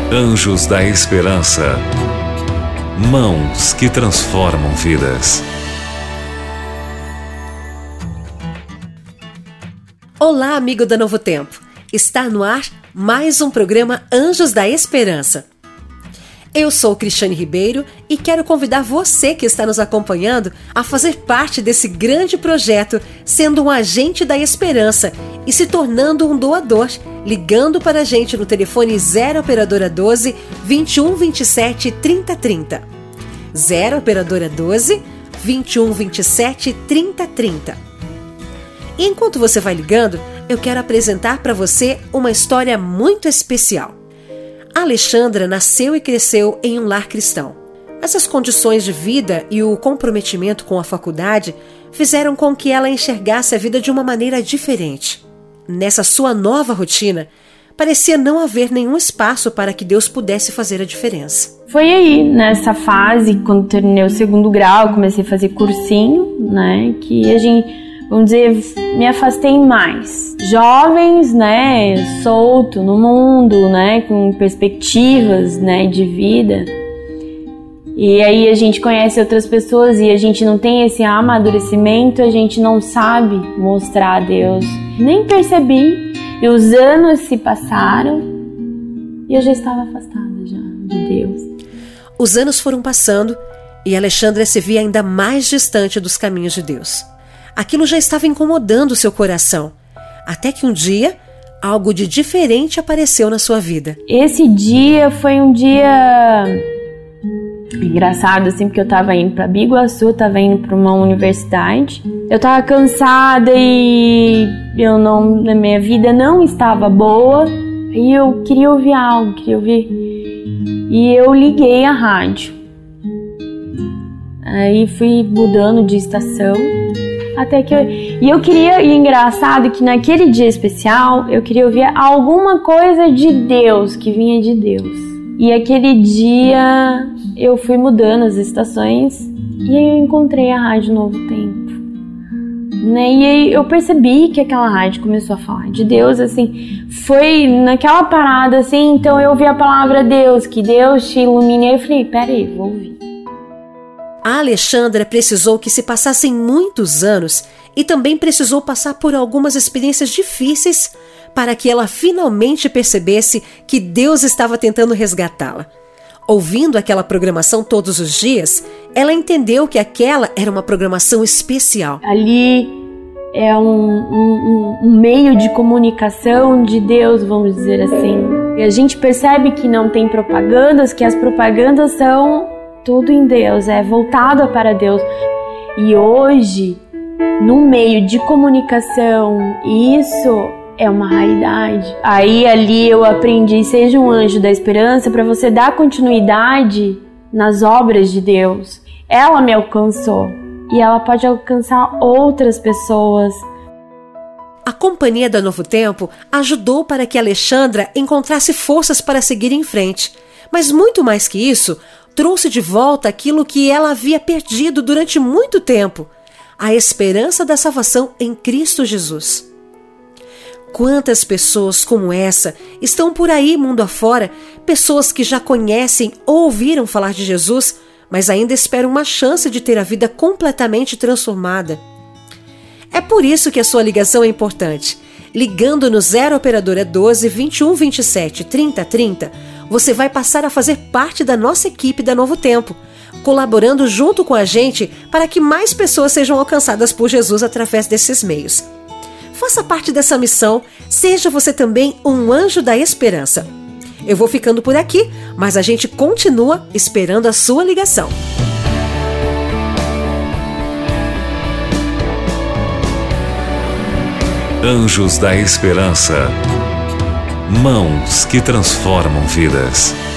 Anjos da Esperança. Mãos que transformam vidas. Olá, amigo da Novo Tempo. Está no ar mais um programa Anjos da Esperança. Eu sou Cristiane Ribeiro e quero convidar você que está nos acompanhando a fazer parte desse grande projeto, sendo um agente da esperança e se tornando um doador, ligando para a gente no telefone 0 operadora 12 21 27 30 30. 0 operadora 12 21 27 30 30. E enquanto você vai ligando, eu quero apresentar para você uma história muito especial. A Alexandra nasceu e cresceu em um lar cristão. Mas as condições de vida e o comprometimento com a faculdade fizeram com que ela enxergasse a vida de uma maneira diferente. Nessa sua nova rotina, parecia não haver nenhum espaço para que Deus pudesse fazer a diferença. Foi aí, nessa fase, quando terminei o 2º grau, comecei a fazer cursinho, né, que a gente, vamos dizer, me afastei mais. Jovens, né, solto no mundo, né, com perspectivas, né, de vida. E aí a gente conhece outras pessoas e a gente não tem esse amadurecimento, a gente não sabe mostrar a Deus. Nem percebi, e os anos se passaram e eu já estava afastada já de Deus. Os anos foram passando e Alexandra se via ainda mais distante dos caminhos de Deus. Aquilo já estava incomodando seu coração, até que um dia, algo de diferente apareceu na sua vida. Esse dia foi um dia engraçado, assim, porque eu estava indo para Biguaçu, estava indo para uma universidade. Eu estava cansada e a minha vida não estava boa, e eu queria ouvir algo, e eu liguei a rádio. Aí fui mudando de estação. Até que eu queria, e engraçado que naquele dia especial eu queria ouvir alguma coisa de Deus, que vinha de Deus. E aquele dia eu fui mudando as estações e aí eu encontrei a Rádio Novo Tempo, né? E aí eu percebi que aquela rádio começou a falar de Deus, assim, foi naquela parada, assim, então eu ouvi a palavra Deus, que Deus te ilumine, e eu falei, peraí, vou ouvir. A Alexandra precisou que se passassem muitos anos e também precisou passar por algumas experiências difíceis para que ela finalmente percebesse que Deus estava tentando resgatá-la. Ouvindo aquela programação todos os dias, ela entendeu que aquela era uma programação especial. Ali é um meio de comunicação de Deus, vamos dizer assim. E a gente percebe que não tem propagandas, que as propagandas são tudo em Deus, é voltado para Deus. E hoje, no meio de comunicação, isso é uma raridade. Aí ali eu aprendi, seja um anjo da esperança, para você dar continuidade nas obras de Deus. Ela me alcançou e ela pode alcançar outras pessoas. A companhia da Novo Tempo ajudou para que Alexandra encontrasse forças para seguir em frente. Mas muito mais que isso, trouxe de volta aquilo que ela havia perdido durante muito tempo, a esperança da salvação em Cristo Jesus. Quantas pessoas como essa estão por aí mundo afora, pessoas que já conhecem ou ouviram falar de Jesus, mas ainda esperam uma chance de ter a vida completamente transformada. É por isso que a sua ligação é importante. Ligando no 0 operadora 12 21 27 30 30, você vai passar a fazer parte da nossa equipe da Novo Tempo, colaborando junto com a gente para que mais pessoas sejam alcançadas por Jesus através desses meios. Faça parte dessa missão, seja você também um anjo da esperança. Eu vou ficando por aqui, mas a gente continua esperando a sua ligação. Anjos da Esperança. Mãos que transformam vidas.